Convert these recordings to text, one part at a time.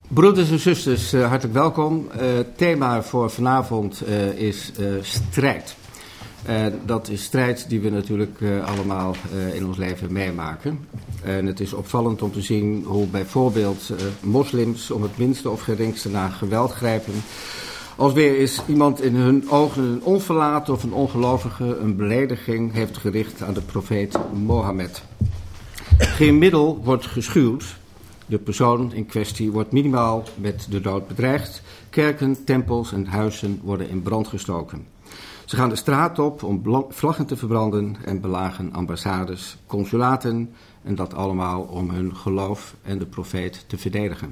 Broeders en zusters, hartelijk welkom. Het thema voor vanavond is strijd. Dat is strijd die we natuurlijk allemaal in ons leven meemaken. En het is opvallend om te zien hoe bijvoorbeeld moslims om het minste of geringste naar geweld grijpen. Als weer eens iemand in hun ogen een onverlaten of een ongelovige een belediging heeft gericht aan de profeet Mohammed. Geen middel wordt geschuwd. De persoon in kwestie wordt minimaal met de dood bedreigd. Kerken, tempels en huizen worden in brand gestoken. Ze gaan de straat op om vlaggen te verbranden en belagen ambassades, consulaten en dat allemaal om hun geloof en de profeet te verdedigen.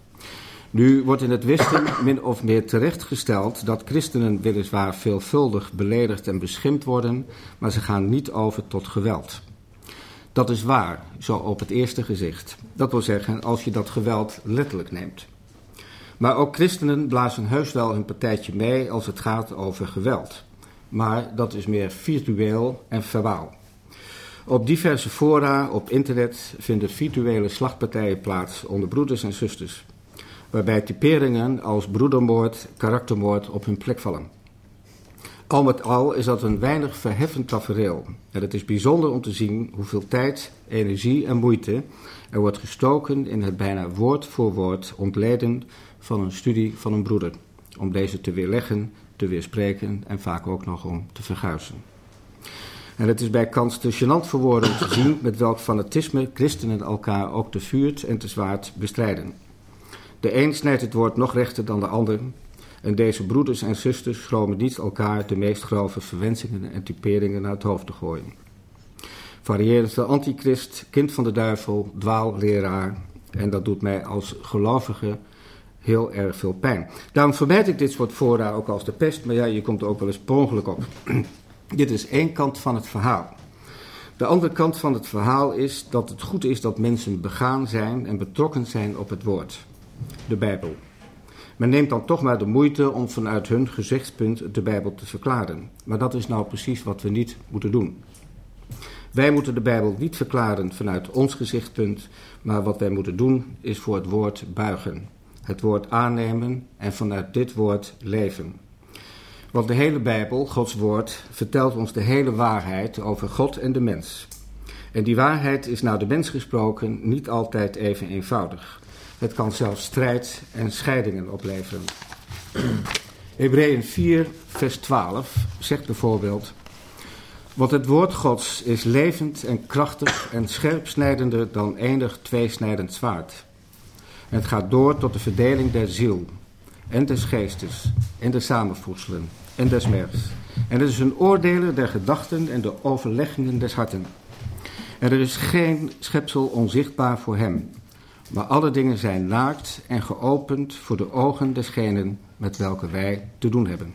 Nu wordt in het Westen min of meer terechtgesteld dat christenen weliswaar veelvuldig beledigd en beschimpt worden, maar ze gaan niet over tot geweld. Dat is waar, zo op het eerste gezicht. Dat wil zeggen, als je dat geweld letterlijk neemt. Maar ook christenen blazen heus wel een partijtje mee als het gaat over geweld. Maar dat is meer virtueel en verbaal. Op diverse fora op internet vinden virtuele slachtpartijen plaats onder broeders en zusters, waarbij typeringen als broedermoord, karaktermoord op hun plek vallen. Al met al is dat een weinig verheffend tafereel. En het is bijzonder om te zien hoeveel tijd, energie en moeite er wordt gestoken in het bijna woord voor woord ontleden van een studie van een broeder. Om deze te weerleggen, te weerspreken en vaak ook nog om te verguizen. En het is bij kans te gênant voor woorden te zien met welk fanatisme christenen elkaar ook te vuurt en te zwaard bestrijden. De een snijdt het woord nog rechter dan de ander. En deze broeders en zusters schromen niet elkaar de meest grove verwensingen en typeringen naar het hoofd te gooien. Variërend de antichrist, kind van de duivel, dwaalleraar. En dat doet mij als gelovige heel erg veel pijn. Daarom vermijd ik dit soort fora ook als de pest, maar ja, je komt er ook wel eens per ongeluk op. Dit is één kant van het verhaal. De andere kant van het verhaal is dat het goed is dat mensen begaan zijn en betrokken zijn op het woord, de Bijbel. Men neemt dan toch maar de moeite om vanuit hun gezichtspunt de Bijbel te verklaren. Maar dat is nou precies wat we niet moeten doen. Wij moeten de Bijbel niet verklaren vanuit ons gezichtspunt, maar wat wij moeten doen is voor het woord buigen. Het woord aannemen en vanuit dit woord leven. Want de hele Bijbel, Gods woord, vertelt ons de hele waarheid over God en de mens. En die waarheid is naar de mens gesproken niet altijd even eenvoudig. Het kan zelfs strijd en scheidingen opleveren. Hebreeën 4, vers 12 zegt bijvoorbeeld: want het woord Gods is levend en krachtig en scherpsnijdender dan enig tweesnijdend zwaard. En het gaat door tot de verdeling der ziel en des geestes en de samenvoegselen en des mergs. En het is een oordeler der gedachten en de overleggingen des harten. En er is geen schepsel onzichtbaar voor hem. Maar alle dingen zijn naakt en geopend voor de ogen desgenen met welke wij te doen hebben.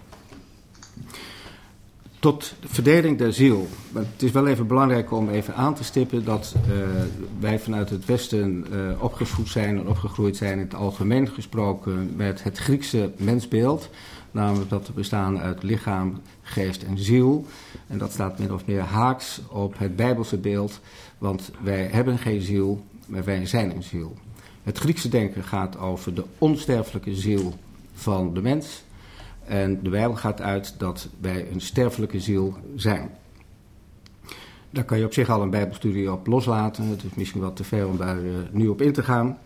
Tot de verdeling der ziel. Maar het is wel even belangrijk om even aan te stippen dat wij vanuit het Westen opgevoed zijn en opgegroeid zijn in het algemeen gesproken met het Griekse mensbeeld. Namelijk dat we bestaan uit lichaam, geest en ziel. En dat staat min of meer haaks op het Bijbelse beeld, want wij hebben geen ziel, maar wij zijn een ziel. Het Griekse denken gaat over de onsterfelijke ziel van de mens. En de Bijbel gaat uit dat wij een sterfelijke ziel zijn. Daar kan je op zich al een Bijbelstudie op loslaten. Het is misschien wat te ver om daar nu op in te gaan.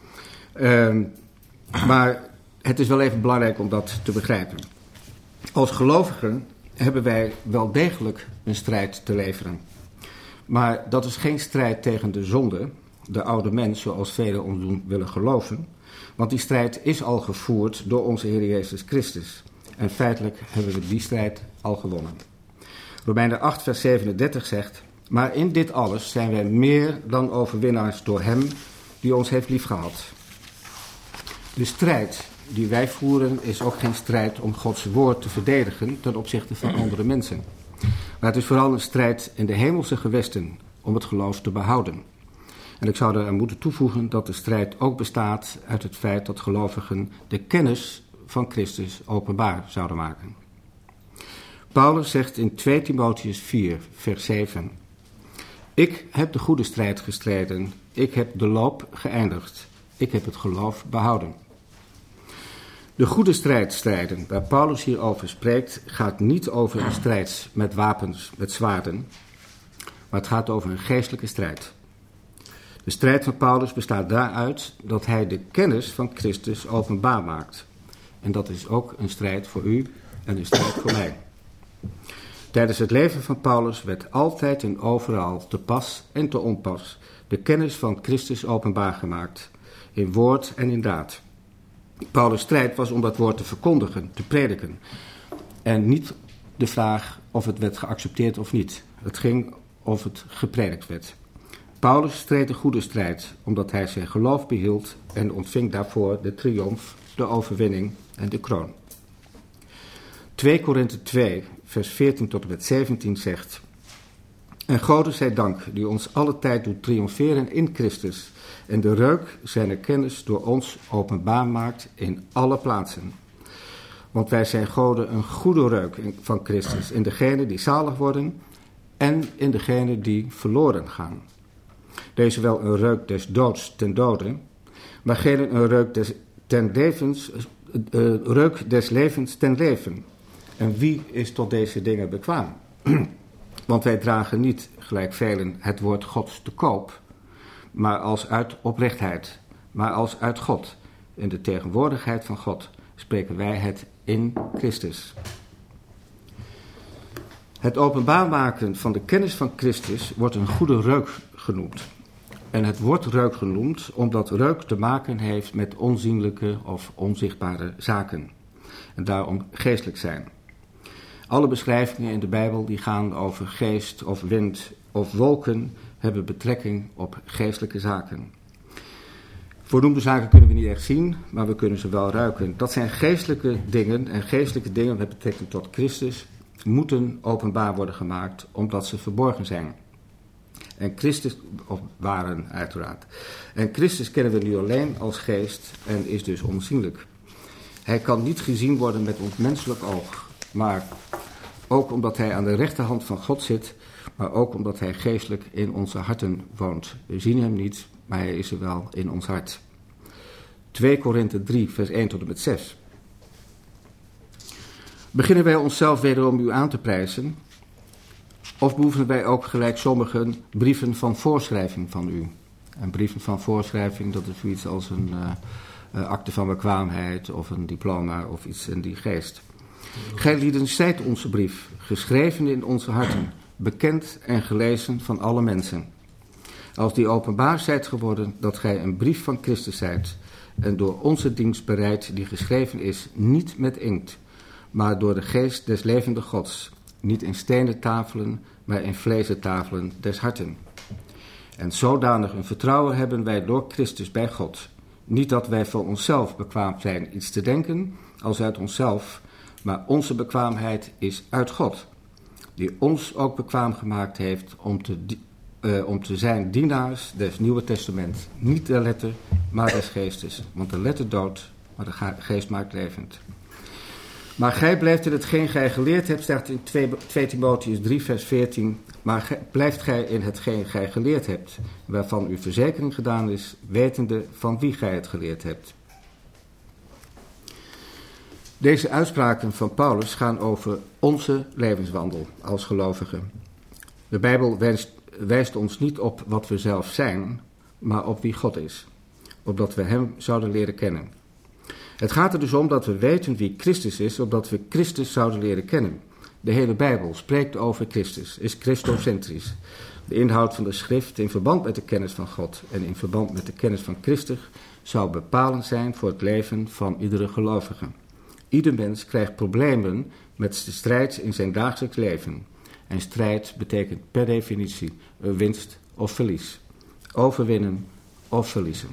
Maar het is wel even belangrijk om dat te begrijpen. Als gelovigen hebben wij wel degelijk een strijd te leveren. Maar dat is geen strijd tegen de zonde, de oude mens, zoals velen ons doen willen geloven. Want die strijd is al gevoerd door onze Heer Jezus Christus. En feitelijk hebben we die strijd al gewonnen. Romeinen 8 vers 37 zegt: maar in dit alles zijn wij meer dan overwinnaars door hem die ons heeft liefgehad. De strijd die wij voeren is ook geen strijd om Gods woord te verdedigen ten opzichte van andere mensen. Maar het is vooral een strijd in de hemelse gewesten om het geloof te behouden. En ik zou eraan moeten toevoegen dat de strijd ook bestaat uit het feit dat gelovigen de kennis van Christus openbaar zouden maken. Paulus zegt in 2 Timotheüs 4, vers 7: ik heb de goede strijd gestreden, ik heb de loop geëindigd, ik heb het geloof behouden. De goede strijd strijden, waar Paulus hier over spreekt, gaat niet over een strijd met wapens, met zwaarden, maar het gaat over een geestelijke strijd. De strijd van Paulus bestaat daaruit dat hij de kennis van Christus openbaar maakt. En dat is ook een strijd voor u en een strijd voor mij. Tijdens het leven van Paulus werd altijd en overal te pas en te onpas de kennis van Christus openbaar gemaakt, in woord en in daad. Paulus' strijd was om dat woord te verkondigen, te prediken. En niet de vraag of het werd geaccepteerd of niet. Het ging of het gepredikt werd. Paulus streed de goede strijd, omdat hij zijn geloof behield en ontving daarvoor de triomf, de overwinning en de kroon. 2 Korinthe 2, vers 14 tot en met 17 zegt: En Gode zij dank, die ons alle tijd doet triomferen in Christus, en de reuk zijner kennis door ons openbaar maakt in alle plaatsen. Want wij zijn Gode een goede reuk van Christus, in degenen die zalig worden en in degenen die verloren gaan. Deze wel een reuk des doods ten dode, maar geen een reuk des levens ten leven. En wie is tot deze dingen bekwaam? Want wij dragen niet, gelijk velen, het woord Gods te koop, maar als uit oprechtheid, maar als uit God. In de tegenwoordigheid van God spreken wij het in Christus. Het openbaar maken van de kennis van Christus wordt een goede reuk genoemd. En het wordt reuk genoemd omdat reuk te maken heeft met onzienlijke of onzichtbare zaken. En daarom geestelijk zijn. Alle beschrijvingen in de Bijbel die gaan over geest of wind of wolken hebben betrekking op geestelijke zaken. Voornoemde zaken kunnen we niet echt zien, maar we kunnen ze wel ruiken. Dat zijn geestelijke dingen en geestelijke dingen met betrekking tot Christus moeten openbaar worden gemaakt omdat ze verborgen zijn. En Christus, of waren uiteraard. En Christus kennen we nu alleen als geest en is dus onzienlijk. Hij kan niet gezien worden met ons menselijk oog, maar ook omdat hij aan de rechterhand van God zit, maar ook omdat hij geestelijk in onze harten woont. We zien hem niet, maar hij is er wel in ons hart. 2 Korinthe 3, vers 1 tot en met 6. Beginnen wij onszelf wederom u aan te prijzen, of behoeven wij ook gelijk sommigen brieven van voorschrijving van u? En brieven van voorschrijving, dat is zoiets als een akte van bekwaamheid of een diploma of iets in die geest. Gij lieden zijt onze brief, geschreven in onze harten, bekend en gelezen van alle mensen. Als die openbaar zijt geworden dat gij een brief van Christus zijt, en door onze dienst bereid die geschreven is, niet met inkt, maar door de geest des levende Gods, niet in stenen tafelen, maar in vlezen tafelen des harten. En zodanig een vertrouwen hebben wij door Christus bij God. Niet dat wij voor onszelf bekwaam zijn iets te denken, als uit onszelf, maar onze bekwaamheid is uit God, die ons ook bekwaam gemaakt heeft om te zijn dienaars des Nieuwe Testament. Niet de letter, maar des geestes. Want de letter doodt, maar de geest maakt levend. Maar gij blijft in hetgeen gij geleerd hebt, staat in 2 Timotheüs 3 vers 14. Maar blijft gij in hetgeen gij geleerd hebt, waarvan uw verzekering gedaan is, wetende van wie gij het geleerd hebt. Deze uitspraken van Paulus gaan over onze levenswandel als gelovigen. De Bijbel wijst ons niet op wat we zelf zijn, maar op wie God is, opdat we hem zouden leren kennen. Het gaat er dus om dat we weten wie Christus is, opdat we Christus zouden leren kennen. De hele Bijbel spreekt over Christus, is christocentrisch. De inhoud van de schrift in verband met de kennis van God en in verband met de kennis van Christus zou bepalend zijn voor het leven van iedere gelovige. Ieder mens krijgt problemen met de strijd in zijn dagelijks leven. En strijd betekent per definitie winst of verlies. Overwinnen of verliezen.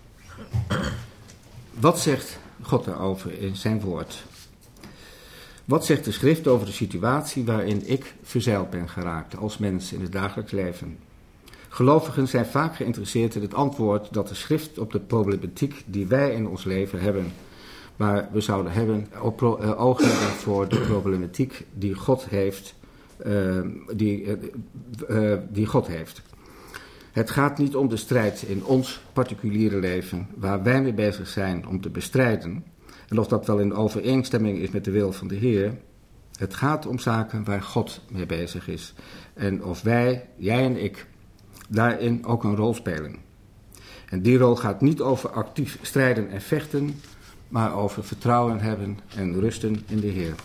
Wat zegt God daarover in zijn woord? Wat zegt de schrift over de situatie waarin ik verzeild ben geraakt als mens in het dagelijks leven? Gelovigen zijn vaak geïnteresseerd in het antwoord dat de schrift op de problematiek die wij in ons leven hebben. Maar we zouden oog hebben voor de problematiek die God heeft. Die God heeft. Het gaat niet om de strijd in ons particuliere leven, waar wij mee bezig zijn om te bestrijden, En of dat wel in overeenstemming is met de wil van de Heer, het gaat om zaken waar God mee bezig is. En of wij, jij en ik, daarin ook een rol spelen. En die rol gaat niet over actief strijden en vechten, maar over vertrouwen hebben en rusten in de Heer.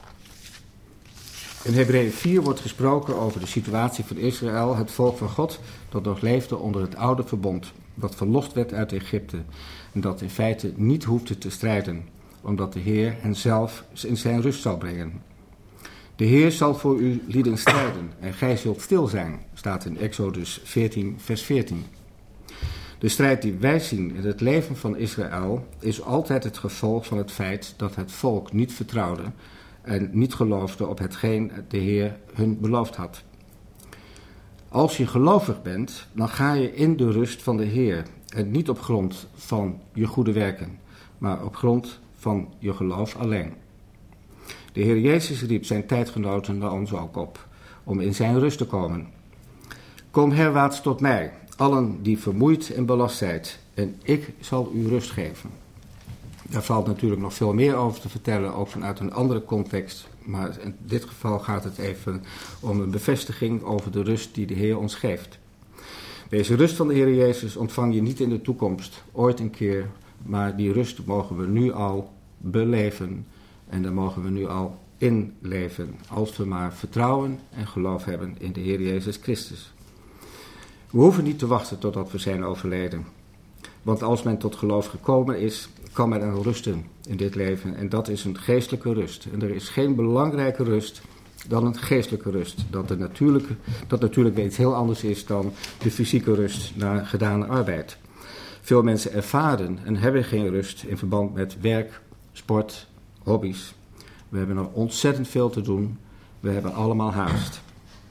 In Hebreeën 4 wordt gesproken over de situatie van Israël, het volk van God, dat nog leefde onder het oude verbond, dat verlost werd uit Egypte en dat in feite niet hoefde te strijden, omdat de Heer hen zelf in zijn rust zal brengen. De Heer zal voor u lieden strijden en gij zult stil zijn, staat in Exodus 14, vers 14. De strijd die wij zien in het leven van Israël is altijd het gevolg van het feit dat het volk niet vertrouwde en niet geloofde op hetgeen de Heer hun beloofd had. Als je gelovig bent, dan ga je in de rust van de Heer en niet op grond van je goede werken, maar op grond van je geloof alleen. De Heer Jezus riep zijn tijdgenoten naar ons ook op, om in zijn rust te komen. Kom herwaarts tot mij, allen die vermoeid en belast zijt, en ik zal u rust geven. Daar valt natuurlijk nog veel meer over te vertellen, ook vanuit een andere context. Maar in dit geval gaat het even om een bevestiging over de rust die de Heer ons geeft. Deze rust van de Heer Jezus ontvang je niet in de toekomst, ooit een keer, maar die rust mogen we nu al beleven en daar mogen we nu al in leven, als we maar vertrouwen en geloof hebben in de Heer Jezus Christus. We hoeven niet te wachten totdat we zijn overleden. Want als men tot geloof gekomen is, kan men er rusten in dit leven. En dat is een geestelijke rust. En er is geen belangrijke rust dan een geestelijke rust. Dat natuurlijk iets heel anders is dan de fysieke rust na gedane arbeid. Veel mensen ervaren en hebben geen rust in verband met werk, sport, hobby's. We hebben nog ontzettend veel te doen. We hebben allemaal haast.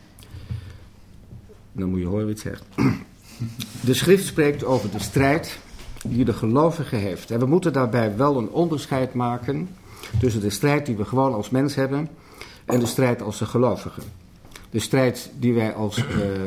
Dan moet je horen wie het zegt. De schrift spreekt over de strijd die de gelovige heeft. En we moeten daarbij wel een onderscheid maken tussen de strijd die we gewoon als mens hebben en de strijd als de gelovigen. De strijd die wij als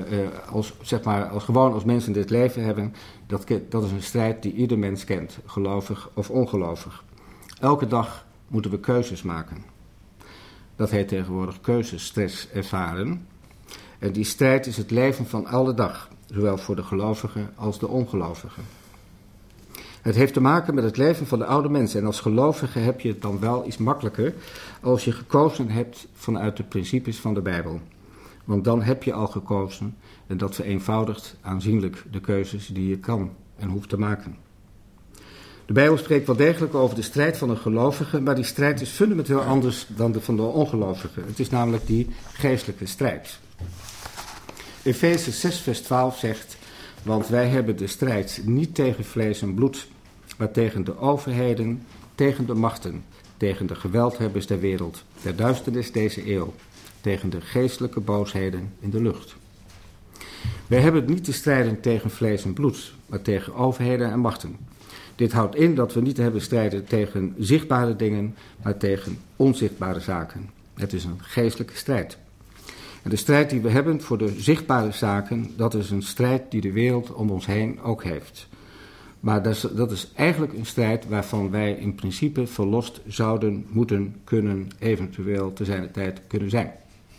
mens in dit leven hebben, dat is een strijd die ieder mens kent, gelovig of ongelovig. Elke dag moeten we keuzes maken. Dat heet tegenwoordig keuzestress ervaren. En die strijd is het leven van alle dag, zowel voor de gelovigen als de ongelovigen. Het heeft te maken met het leven van de oude mensen. En als gelovige heb je het dan wel iets makkelijker als je gekozen hebt vanuit de principes van de Bijbel. Want dan heb je al gekozen en dat vereenvoudigt aanzienlijk de keuzes die je kan en hoeft te maken. De Bijbel spreekt wel degelijk over de strijd van een gelovige, maar die strijd is fundamenteel anders dan de van de ongelovigen. Het is namelijk die geestelijke strijd. Efeze 6 vers 12 zegt: want wij hebben de strijd niet tegen vlees en bloed, maar tegen de overheden, tegen de machten, tegen de geweldhebbers der wereld, der duisternis deze eeuw, tegen de geestelijke boosheden in de lucht. Wij hebben niet te strijden tegen vlees en bloed, maar tegen overheden en machten. Dit houdt in dat we niet hebben strijden tegen zichtbare dingen, maar tegen onzichtbare zaken. Het is een geestelijke strijd. En de strijd die we hebben voor de zichtbare zaken, dat is een strijd die de wereld om ons heen ook heeft. Maar dat is eigenlijk een strijd waarvan wij in principe verlost zouden, moeten, kunnen, eventueel te zijner tijd kunnen zijn.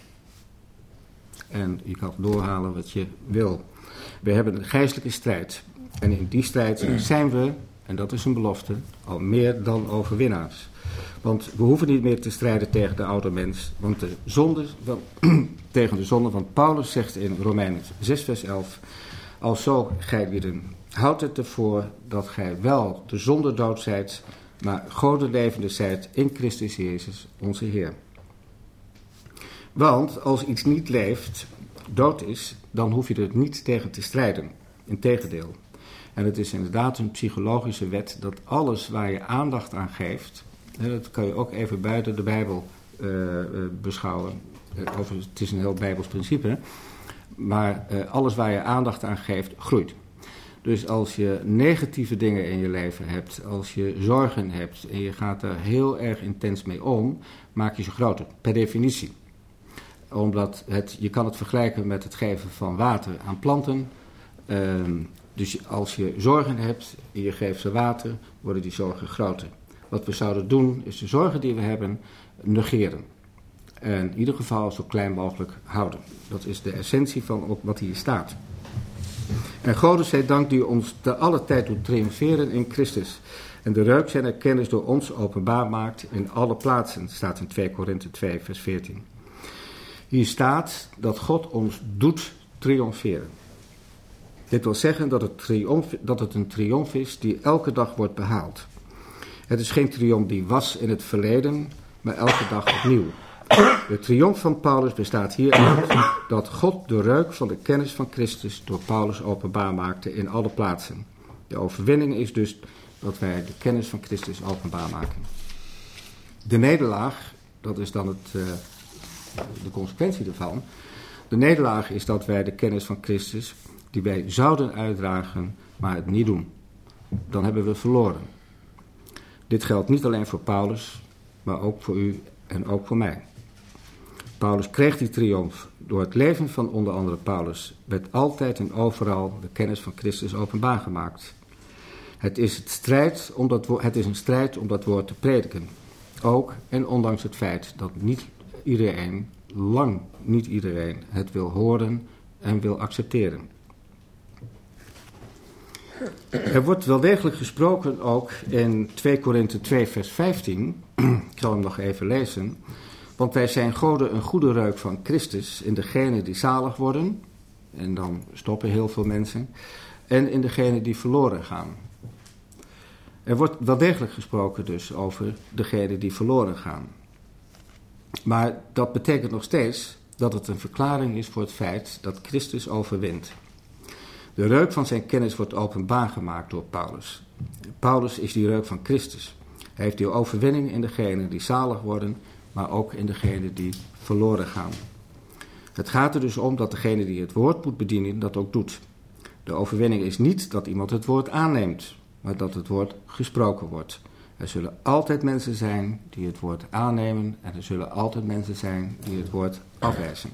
En je kan doorhalen wat je wil. We hebben een geestelijke strijd. En in die strijd zijn we, en dat is een belofte, al meer dan overwinnaars. Want we hoeven niet meer te strijden tegen de oude mens. Want tegen de zonde, want Paulus zegt in Romeinen 6 vers 11... alzo gij lieden, houdt het ervoor dat gij wel de zonde dood zijt, maar Gode levende zijt in Christus Jezus, onze Heer. Want als iets niet leeft, dood is, dan hoef je er niet tegen te strijden. Integendeel. En het is inderdaad een psychologische wet dat alles waar je aandacht aan geeft, dat kan je ook even buiten de Bijbel beschouwen. Het is een heel Bijbels principe. Maar alles waar je aandacht aan geeft, groeit. Dus als je negatieve dingen in je leven hebt, als je zorgen hebt en je gaat er heel erg intens mee om, maak je ze groter, per definitie. Omdat je kan het vergelijken met het geven van water aan planten. Dus als je zorgen hebt en je geeft ze water, worden die zorgen groter. wat we zouden doen, is de zorgen die we hebben negeren. En in ieder geval zo klein mogelijk houden. Dat is de essentie van wat hier staat. En Gode zij dank die ons te alle tijd doet triomferen in Christus. En de reuk zijn kennis door ons openbaar maakt in alle plaatsen, staat in 2 Korinthe 2 vers 14. Hier staat dat God ons doet triomferen. Dit wil zeggen dat het een triomf is die elke dag wordt behaald. Het is geen triomf die was in het verleden, maar elke dag opnieuw. De triomf van Paulus bestaat hieruit dat God de reuk van de kennis van Christus door Paulus openbaar maakte in alle plaatsen. De overwinning is dus dat wij de kennis van Christus openbaar maken. De nederlaag, dat is dan de consequentie ervan. De nederlaag is dat wij de kennis van Christus, die wij zouden uitdragen, maar het niet doen. Dan hebben we verloren. Dit geldt niet alleen voor Paulus, maar ook voor u en ook voor mij. Paulus kreeg die triomf. Door het leven van onder andere Paulus werd altijd en overal de kennis van Christus openbaar gemaakt. Het is een strijd om dat woord te prediken. Ook en ondanks het feit dat lang niet iedereen het wil horen en wil accepteren. Er wordt wel degelijk gesproken ook in 2 Korinthe 2 vers 15. Ik zal hem nog even lezen. Want wij zijn Gode een goede reuk van Christus in degenen die zalig worden. En dan stoppen heel veel mensen. En in degenen die verloren gaan. Er wordt wel degelijk gesproken dus over degenen die verloren gaan. Maar dat betekent nog steeds dat het een verklaring is voor het feit dat Christus overwint. De reuk van zijn kennis wordt openbaar gemaakt door Paulus. Paulus is die reuk van Christus. Hij heeft die overwinning in degenen die zalig worden, maar ook in degenen die verloren gaan. Het gaat er dus om dat degene die het woord moet bedienen dat ook doet. De overwinning is niet dat iemand het woord aanneemt, maar dat het woord gesproken wordt. Er zullen altijd mensen zijn die het woord aannemen en er zullen altijd mensen zijn die het woord afwijzen.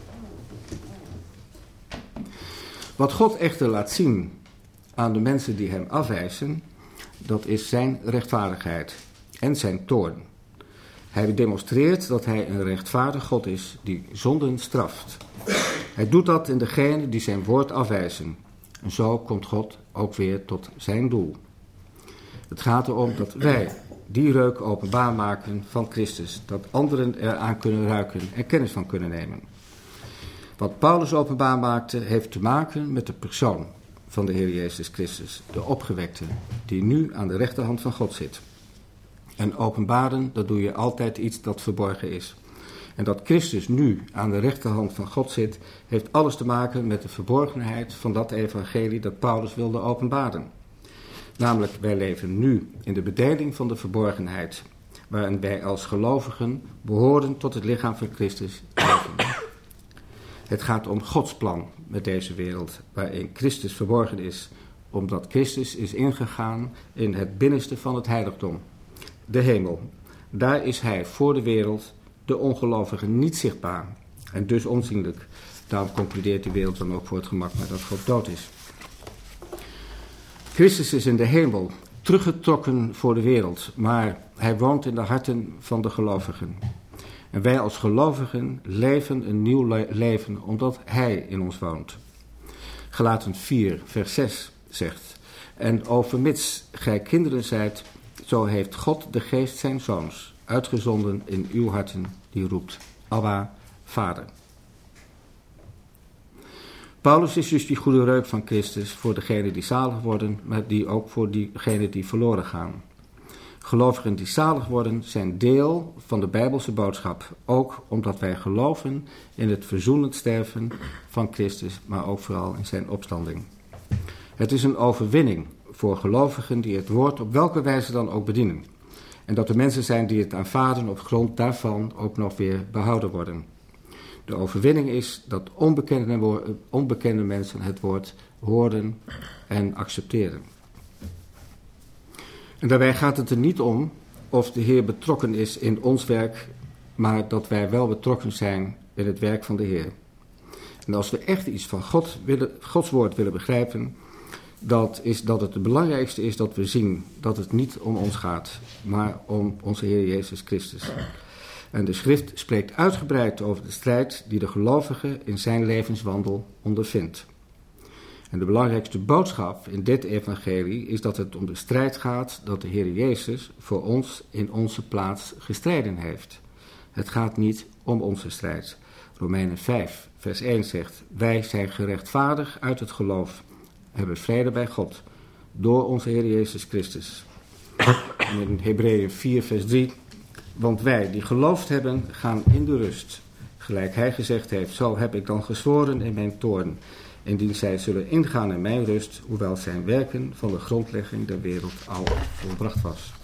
Wat God echter laat zien aan de mensen die hem afwijzen, dat is zijn rechtvaardigheid en zijn toorn. Hij demonstreert dat hij een rechtvaardig God is die zonden straft. Hij doet dat in degenen die zijn woord afwijzen. En zo komt God ook weer tot zijn doel. Het gaat erom dat wij die reuk openbaar maken van Christus, dat anderen eraan kunnen ruiken en kennis van kunnen nemen. Wat Paulus openbaar maakte, heeft te maken met de persoon van de Heer Jezus Christus, de opgewekte, die nu aan de rechterhand van God zit. En openbaren, dat doe je altijd iets dat verborgen is. En dat Christus nu aan de rechterhand van God zit, heeft alles te maken met de verborgenheid van dat evangelie dat Paulus wilde openbaren. Namelijk, wij leven nu in de bedeling van de verborgenheid, waarin wij als gelovigen behoren tot het lichaam van Christus leven. Het gaat om Gods plan met deze wereld, waarin Christus verborgen is, omdat Christus is ingegaan in het binnenste van het heiligdom, de hemel. Daar is hij voor de wereld, de ongelovigen, niet zichtbaar en dus onzienlijk. Daarom concludeert de wereld dan ook voor het gemak maar dat God dood is. Christus is in de hemel, teruggetrokken voor de wereld, maar hij woont in de harten van de gelovigen. En wij als gelovigen leven een nieuw leven omdat hij in ons woont. Galaten 4 vers 6 zegt: en overmits gij kinderen zijt, zo heeft God de geest zijn zoons uitgezonden in uw harten, die roept: Abba, Vader. Paulus is dus die goede reuk van Christus voor degenen die zalig worden, maar die ook voor diegenen die verloren gaan. Gelovigen die zalig worden zijn deel van de Bijbelse boodschap, ook omdat wij geloven in het verzoenend sterven van Christus, maar ook vooral in zijn opstanding. Het is een overwinning voor gelovigen die het woord op welke wijze dan ook bedienen. En dat er mensen zijn die het aanvaarden op grond daarvan ook nog weer behouden worden. De overwinning is dat onbekende mensen het woord horen en accepteren. En daarbij gaat het er niet om of de Heer betrokken is in ons werk, maar dat wij wel betrokken zijn in het werk van de Heer. En als we echt iets van Gods woord willen begrijpen, dat het belangrijkste is dat we zien dat het niet om ons gaat, maar om onze Heer Jezus Christus. En de schrift spreekt uitgebreid over de strijd die de gelovige in zijn levenswandel ondervindt. En de belangrijkste boodschap in dit evangelie is dat het om de strijd gaat dat de Heer Jezus voor ons in onze plaats gestreden heeft. Het gaat niet om onze strijd. Romeinen 5, vers 1 zegt: wij zijn gerechtvaardigd uit het geloof, hebben vrede bij God, door onze Heer Jezus Christus. En in Hebreeën 4, vers 3: want wij die geloofd hebben, gaan in de rust. Gelijk hij gezegd heeft, zo heb ik dan gezworen in mijn toorn. Indien zij zullen ingaan in mijn rust, hoewel zijn werken van de grondlegging der wereld al volbracht was.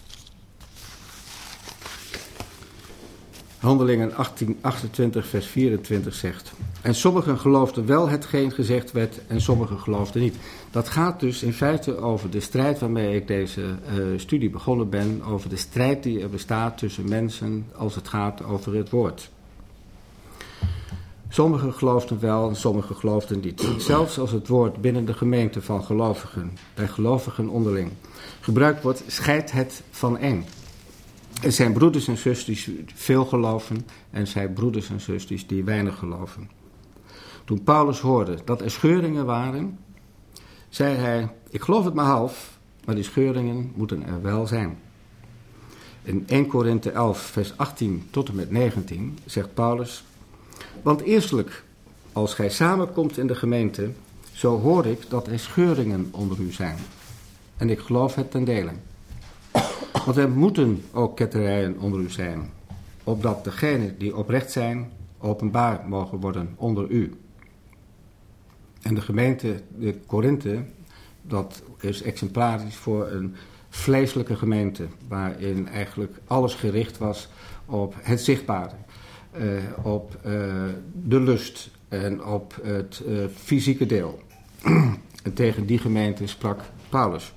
Handelingen 28 vers 24 zegt: en sommigen geloofden wel hetgeen gezegd werd en sommigen geloofden niet. Dat gaat dus in feite over de strijd waarmee ik deze studie begonnen ben, over de strijd die er bestaat tussen mensen als het gaat over het woord. Sommigen geloofden wel en sommigen geloofden niet. Zelfs als het woord binnen de gemeente van gelovigen, bij gelovigen onderling, gebruikt wordt, scheidt het van één. Er zijn broeders en zusters die veel geloven en er zijn broeders en zusters die weinig geloven. Toen Paulus hoorde dat er scheuringen waren, zei hij: ik geloof het maar half, maar die scheuringen moeten er wel zijn. In 1 Korinthe 11 vers 18 tot en met 19 zegt Paulus: want eerstelijk, als gij samenkomt in de gemeente, zo hoor ik dat er scheuringen onder u zijn. En ik geloof het ten dele. Want er moeten ook ketterijen onder u zijn, opdat degenen die oprecht zijn, openbaar mogen worden onder u. En de gemeente, de Korinthe, dat is exemplarisch voor een vleeselijke gemeente, waarin eigenlijk alles gericht was op het zichtbare, op de lust en op het fysieke deel. En tegen die gemeente sprak Paulus.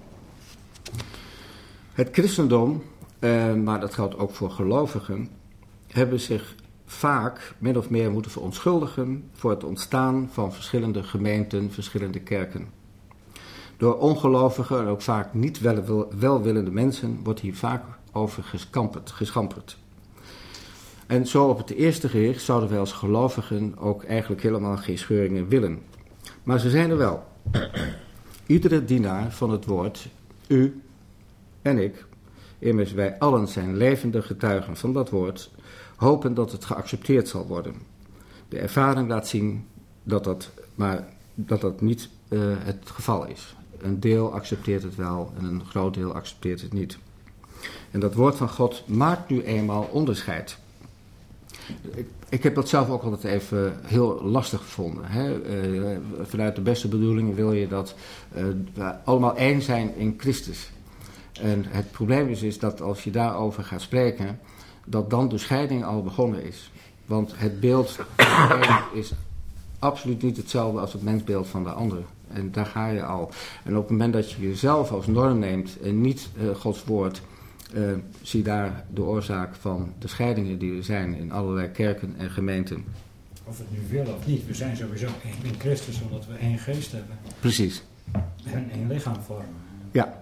Het christendom, maar dat geldt ook voor gelovigen, hebben zich vaak min of meer moeten verontschuldigen voor het ontstaan van verschillende gemeenten, verschillende kerken. Door ongelovigen en ook vaak niet welwillende mensen wordt hier vaak over geschamperd. En zo op het eerste gezicht zouden wij als gelovigen ook eigenlijk helemaal geen scheuringen willen. Maar ze zijn er wel. Iedere dienaar van het woord, u en ik, immers wij allen zijn levende getuigen van dat woord, hopen dat het geaccepteerd zal worden. De ervaring laat zien dat dat niet het geval is. Een deel accepteert het wel en een groot deel accepteert het niet. En dat woord van God maakt nu eenmaal onderscheid. Ik heb dat zelf ook altijd even heel lastig gevonden. Hè? Vanuit de beste bedoelingen wil je dat we allemaal één zijn in Christus. En het probleem is dat als je daarover gaat spreken, dat dan de scheiding al begonnen is. Want het beeld van de een is absoluut niet hetzelfde als het mensbeeld van de ander. En daar ga je al. En op het moment dat je jezelf als norm neemt en niet Gods woord, zie daar de oorzaak van de scheidingen die er zijn in allerlei kerken en gemeenten. Of het nu wil of niet, we zijn sowieso één in Christus omdat we één geest hebben. Precies. En één lichaam vormen. Ja.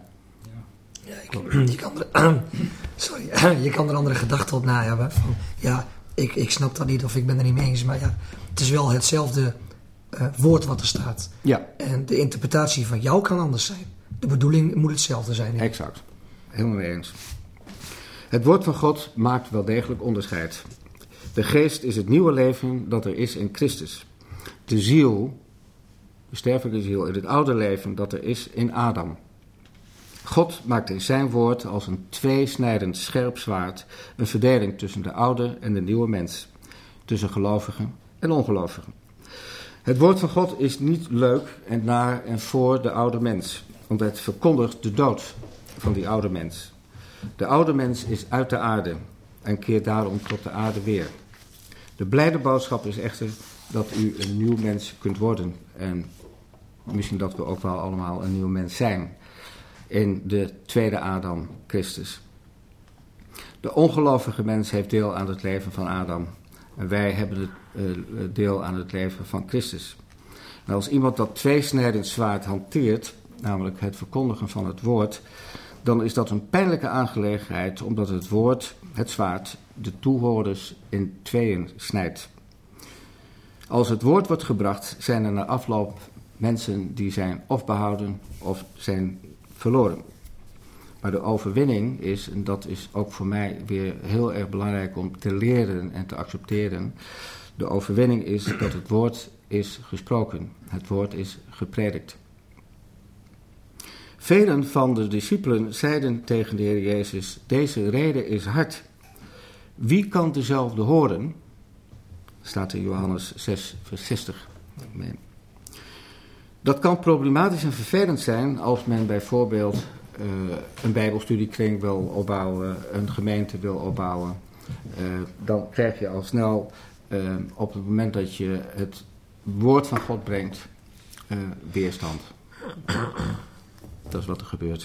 Je kan er andere gedachten op na hebben. Van, ja, ik snap dat niet of ik ben er niet mee eens. Maar ja, het is wel hetzelfde woord wat er staat. Ja. En de interpretatie van jou kan anders zijn. De bedoeling moet hetzelfde zijn. Ja. Exact. Helemaal mee eens. Het woord van God maakt wel degelijk onderscheid. De geest is het nieuwe leven dat er is in Christus. De ziel, de sterfelijke ziel, in het oude leven dat er is in Adam. God maakt in zijn woord als een tweesnijdend scherp zwaard een verdeling tussen de oude en de nieuwe mens. Tussen gelovigen en ongelovigen. Het woord van God is niet leuk en naar en voor de oude mens. Want het verkondigt de dood van die oude mens. De oude mens is uit de aarde en keert daarom tot de aarde weer. De blijde boodschap is echter dat u een nieuw mens kunt worden. En misschien dat we ook wel allemaal een nieuw mens zijn. In de tweede Adam, Christus. De ongelovige mens heeft deel aan het leven van Adam. En wij hebben het deel aan het leven van Christus. En als iemand dat tweesnijdend zwaard hanteert, namelijk het verkondigen van het woord, dan is dat een pijnlijke aangelegenheid, omdat het woord, het zwaard, de toehoorders in tweeën snijdt. Als het woord wordt gebracht, zijn er na afloop mensen die zijn of behouden of zijn verloren. Maar de overwinning is, en dat is ook voor mij weer heel erg belangrijk om te leren en te accepteren, de overwinning is dat het woord is gesproken, het woord is gepredikt. Velen van de discipelen zeiden tegen de Heer Jezus, deze rede is hard. Wie kan dezelfde horen? Staat in Johannes 6, vers 60. Nee. Dat kan problematisch en vervelend zijn als men bijvoorbeeld een bijbelstudiekring wil opbouwen, een gemeente wil opbouwen. Dan krijg je al snel op het moment dat je het woord van God brengt, weerstand. Dat is wat er gebeurt.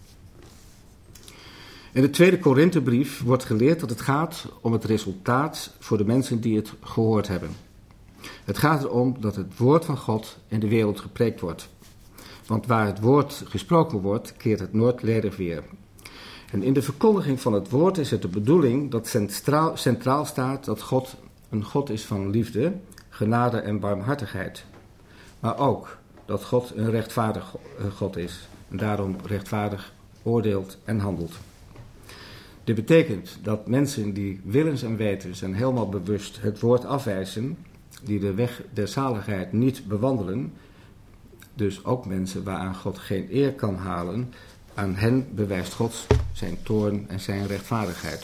In de tweede Korinthebrief wordt geleerd dat het gaat om het resultaat voor de mensen die het gehoord hebben. Het gaat erom dat het woord van God in de wereld gepreekt wordt. Want waar het woord gesproken wordt, keert het nooit ledig weer. En in de verkondiging van het woord is het de bedoeling dat centraal staat dat God een God is van liefde, genade en barmhartigheid. Maar ook dat God een rechtvaardig God is en daarom rechtvaardig oordeelt en handelt. Dit betekent dat mensen die willens en wetens en helemaal bewust het woord afwijzen, die de weg der zaligheid niet bewandelen, dus ook mensen waaraan God geen eer kan halen, aan hen bewijst God zijn toorn en zijn rechtvaardigheid.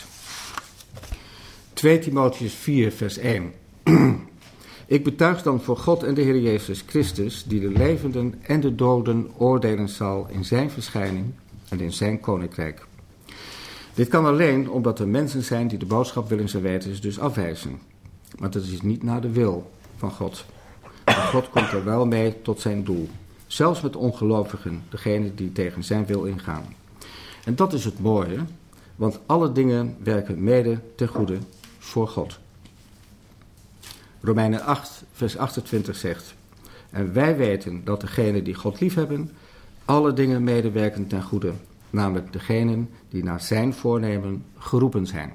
2 Timotheüs 4 vers 1. Ik betuig dan voor God en de Heer Jezus Christus, die de levenden en de doden oordelen zal in zijn verschijning en in zijn koninkrijk. Dit kan alleen omdat er mensen zijn die de boodschap willens en wetens dus afwijzen. Maar dat is niet naar de wil van God. Maar God komt er wel mee tot zijn doel. Zelfs met ongelovigen, degenen die tegen zijn wil ingaan. En dat is het mooie, want alle dingen werken mede ten goede voor God. Romeinen 8, vers 28 zegt: en wij weten dat degenen die God liefhebben, alle dingen medewerken ten goede, namelijk degenen die naar zijn voornemen geroepen zijn.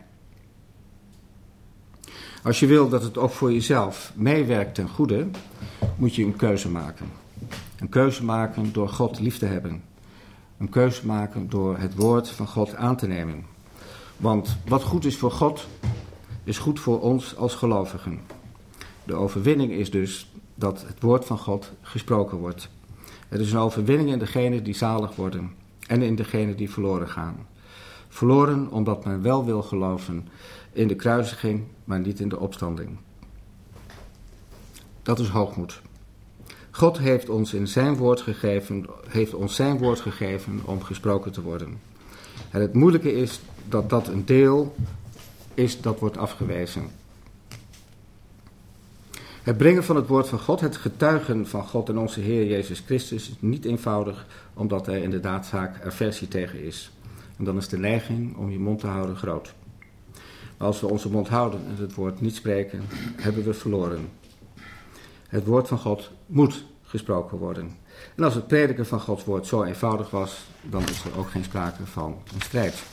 Als je wil dat het ook voor jezelf meewerkt ten goede, moet je een keuze maken. Een keuze maken door God lief te hebben. Een keuze maken door het woord van God aan te nemen. Want wat goed is voor God, is goed voor ons als gelovigen. De overwinning is dus dat het woord van God gesproken wordt. Het is een overwinning in degenen die zalig worden en in degenen die verloren gaan. Verloren omdat men wel wil geloven in de kruisiging, maar niet in de opstanding. Dat is hoogmoed. God heeft ons zijn woord gegeven om gesproken te worden. En het moeilijke is dat dat een deel is dat wordt afgewezen. Het brengen van het woord van God, het getuigen van God en onze Heer Jezus Christus is niet eenvoudig, omdat er inderdaad vaak aversie tegen is. En dan is de neiging om je mond te houden groot. Maar als we onze mond houden en het woord niet spreken, hebben we verloren. Het woord van God moet gesproken worden. En als het prediken van Gods woord zo eenvoudig was, dan is er ook geen sprake van een strijd.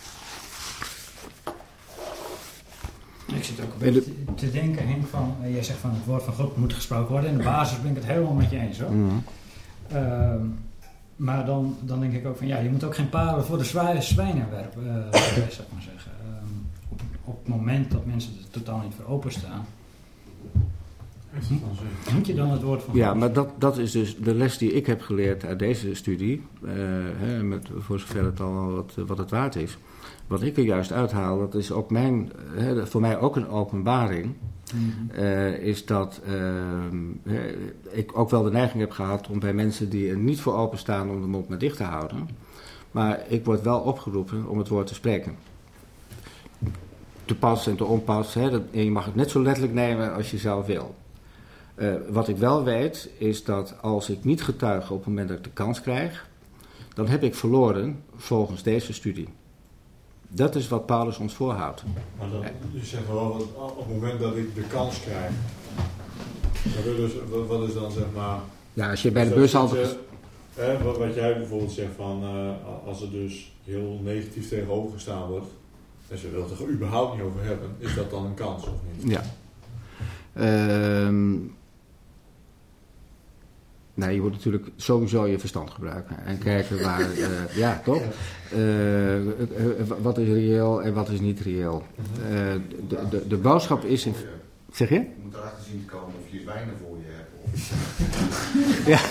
Ik zit ook een beetje te denken, Henk, van, jij zegt van het woord van God moet gesproken worden. In de basis ben ik het helemaal met je eens, hoor. Mm-hmm. Maar dan denk ik ook van, ja, je moet ook geen paren voor de zwijnen werpen, zou ik maar zeggen. Op het moment dat mensen er totaal niet voor openstaan, moet je dan het woord van God? Ja, maar dat is dus de les die ik heb geleerd uit deze studie, voor zover het al wat het waard is. Wat ik er juist uithaal, dat is ook voor mij ook een openbaring, is dat ik ook wel de neiging heb gehad om bij mensen die er niet voor openstaan om de mond maar dicht te houden. Maar ik word wel opgeroepen om het woord te spreken. Te pas en te onpas, en je mag het net zo letterlijk nemen als je zelf wil. Wat ik wel weet, is dat als ik niet getuig op het moment dat ik de kans krijg, dan heb ik verloren volgens deze studie. Dat is wat Paulus ons voorhoudt. Maar je zegt wel, op het moment dat ik de kans krijg, wat is dan zeg maar... Ja, als je bij de bushandel... Wat jij bijvoorbeeld zegt van als er dus heel negatief tegenovergestaan wordt en ze wil het er überhaupt niet over hebben, is dat dan een kans of niet? Ja. Nou, je moet natuurlijk sowieso je verstand gebruiken en kijken waar, ja toch? Wat is reëel en wat is niet reëel. De boodschap is, zeg je? Je moet erachter zien te komen of je zwijnen voor je hebt. Ja.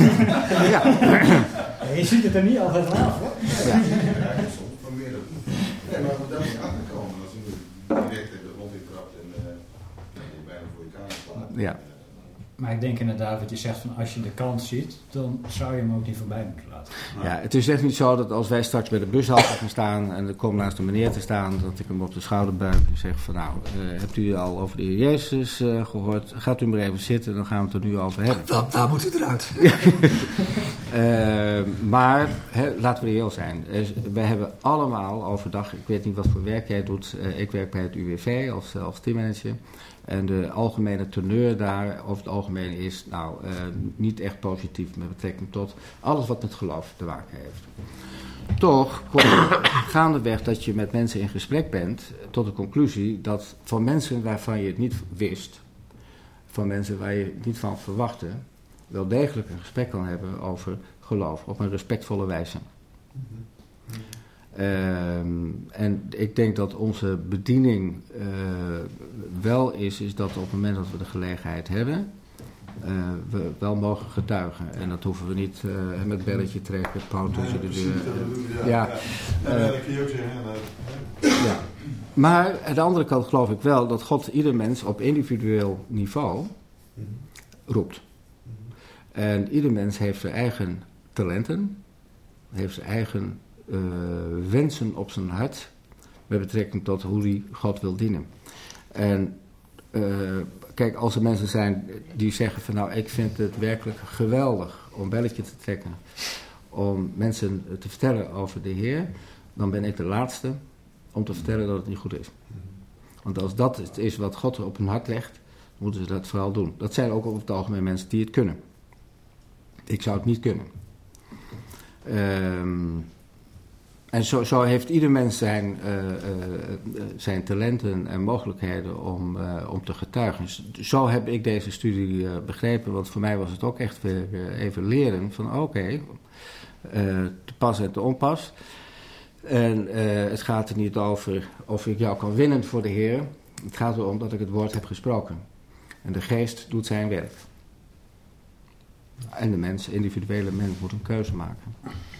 Je ziet het er niet altijd vanaf, hoor. Ja, soms, maar meer dan niet. Nee, maar daar moet je achter komen als je direct de grond in trapt en je bijna voor je kamer slaat. Ja. Maar ik denk inderdaad wat je zegt van als je de kans ziet, dan zou je hem ook niet voorbij moeten laten. Ja, het is echt niet zo dat als wij straks bij de bushalte gaan staan en er komt naast een meneer te staan, dat ik hem op de schouder buik en zeg van nou, hebt u al over de Heer Jezus gehoord? Gaat u maar even zitten, dan gaan we het er nu over hebben. Daar moet u eruit. Maar laten we reëel zijn. Wij hebben allemaal overdag, ik weet niet wat voor werk jij doet, ik werk bij het UWV als teammanager. En de algemene teneur daar over het algemeen is niet echt positief met betrekking tot alles wat met geloof te maken heeft. Toch komt gaandeweg dat je met mensen in gesprek bent tot de conclusie dat van mensen waarvan je het niet wist, van mensen waar je het niet van verwachtte, wel degelijk een gesprek kan hebben over geloof op een respectvolle wijze. En ik denk dat onze bediening wel is dat op het moment dat we de gelegenheid hebben, we wel mogen getuigen. En dat hoeven we niet met belletje trekken, pauw tussen de deur. Ja. Ja. Maar aan de andere kant geloof ik wel dat God ieder mens op individueel niveau roept. En ieder mens heeft zijn eigen talenten, heeft zijn eigen wensen op zijn hart met betrekking tot hoe hij God wil dienen. En kijk, als er mensen zijn die zeggen van nou, ik vind het werkelijk geweldig om belletje te trekken, om mensen te vertellen over de Heer, dan ben ik de laatste om te vertellen dat het niet goed is. Want als dat het is wat God op hun hart legt, moeten ze dat vooral doen. Dat zijn ook over het algemeen mensen die het kunnen. Ik zou het niet kunnen. En zo heeft ieder mens zijn talenten en mogelijkheden om te getuigen. Zo heb ik deze studie begrepen, want voor mij was het ook echt weer even leren van oké, te pas en te onpas. En het gaat er niet over of ik jou kan winnen voor de Heer. Het gaat erom dat ik het woord heb gesproken. En de geest doet zijn werk. En de mens, individuele mens, moet een keuze maken.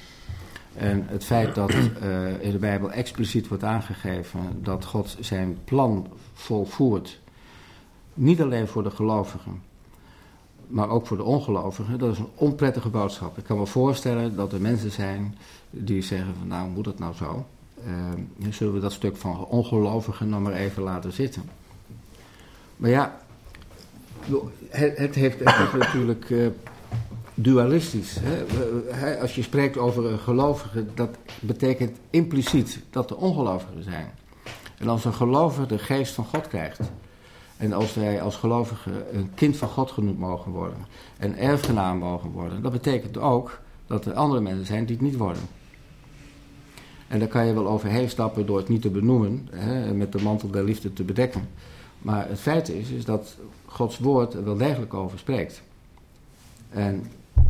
En het feit dat in de Bijbel expliciet wordt aangegeven dat God zijn plan volvoert, niet alleen voor de gelovigen, maar ook voor de ongelovigen, dat is een onprettige boodschap. Ik kan me voorstellen dat er mensen zijn die zeggen van nou, moet het nou zo? Zullen we dat stuk van ongelovigen nou maar even laten zitten? Maar ja, het heeft natuurlijk dualistisch. Hè? Als je spreekt over een gelovige, dat betekent impliciet dat er ongelovigen zijn. En als een gelovige de geest van God krijgt, en als wij als gelovigen een kind van God genoemd mogen worden, en erfgenaam mogen worden, dat betekent ook dat er andere mensen zijn die het niet worden. En daar kan je wel overheen stappen door het niet te benoemen, hè, met de mantel der liefde te bedekken. Maar het feit is dat Gods woord er wel degelijk over spreekt. En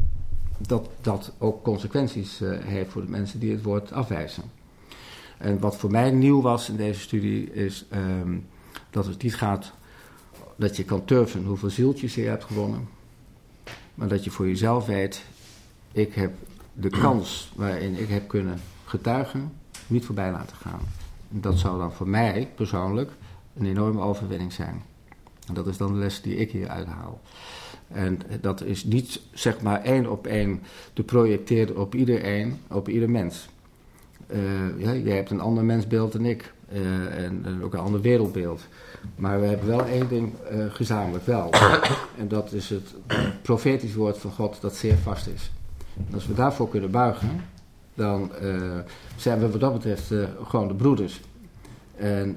dat ook consequenties heeft voor de mensen die het woord afwijzen. En wat voor mij nieuw was in deze studie is dat het niet gaat dat je kan turven hoeveel zieltjes je hebt gewonnen, maar dat je voor jezelf weet, ik heb de kans waarin ik heb kunnen getuigen niet voorbij laten gaan. En dat zou dan voor mij persoonlijk een enorme overwinning zijn. En dat is dan de les die ik hier uithaal. En dat is niet zeg maar 1 op 1 te projecteren op ieder mens. Jij hebt een ander mensbeeld dan ik. En ook een ander wereldbeeld. Maar we hebben wel één ding gezamenlijk wel. En dat is het profetisch woord van God dat zeer vast is. En als we daarvoor kunnen buigen, dan zijn we wat dat betreft gewoon de broeders. En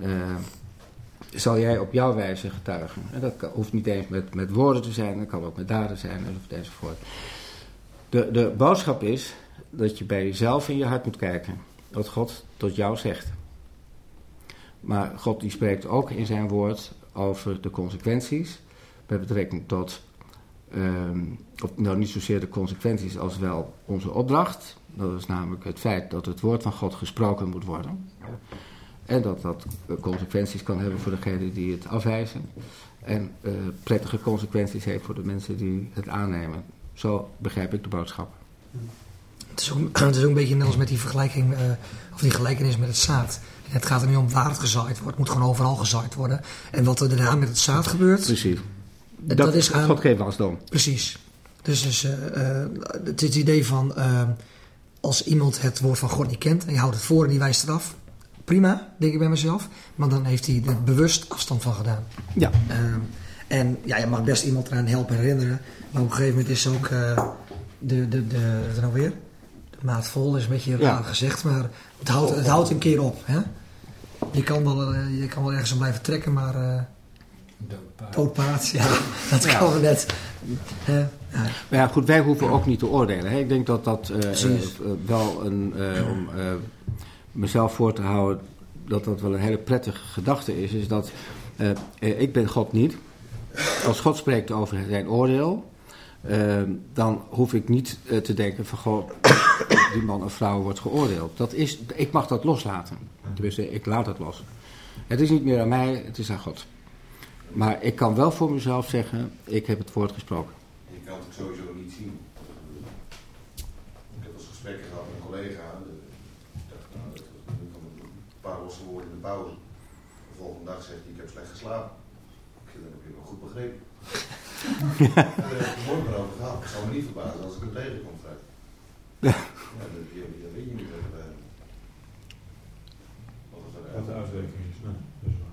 zal jij op jouw wijze getuigen. En dat hoeft niet eens met woorden te zijn, dat kan ook met daden zijn enzovoort. De boodschap is dat je bij jezelf in je hart moet kijken wat God tot jou zegt. Maar God die spreekt ook in zijn woord over de consequenties met betrekking tot, niet zozeer de consequenties als wel onze opdracht. Dat is namelijk het feit dat het woord van God gesproken moet worden. En dat consequenties kan hebben voor degenen die het afwijzen. En prettige consequenties heeft voor de mensen die het aannemen. Zo begrijp ik de boodschap. Het is ook een beetje net als met die vergelijking, of die gelijkenis met het zaad. Het gaat er niet om waar het gezaaid wordt. Het moet gewoon overal gezaaid worden. En wat er daarna met het zaad gebeurt... Precies. Dat is God geeft wasdom. Precies. Dus het is het idee van... als iemand het woord van God niet kent en je houdt het voor en die wijst het af... Prima, denk ik bij mezelf. Maar dan heeft hij er bewust afstand van gedaan. Ja. En ja, je mag best iemand eraan helpen herinneren. Maar op een gegeven moment is ook de maat vol is een beetje raar gezegd. Maar het houdt een keer op. Hè? Je kan wel ergens aan blijven trekken, maar... doodpaard, ja. Dat kan we net. Maar ja, goed, wij hoeven ook niet te oordelen. Hè? Ik denk dat wel om mezelf voor te houden, dat wel een hele prettige gedachte is. Is dat ik ben God niet. Als God spreekt over zijn oordeel, dan hoef ik niet te denken van goh, die man of vrouw wordt geoordeeld. Ik mag dat loslaten. Tenminste, ik laat het los. Het is niet meer aan mij, het is aan God. Maar ik kan wel voor mezelf zeggen, ik heb het woord gesproken. Je kan het sowieso niet zien. Ik heb eens gesprekken gehad met een collega. Ik dacht, dat een paar losse woorden in de pauze. De volgende dag zegt hij, ik heb slecht geslapen. Dat heb je wel goed begrepen. Daar heb ik het woord maar over gehad. Ik zal me niet verbazen als ik hem tegenkom straks. Ja, dat weet je niet. Wat de uitwerking is, nee, dat is waar.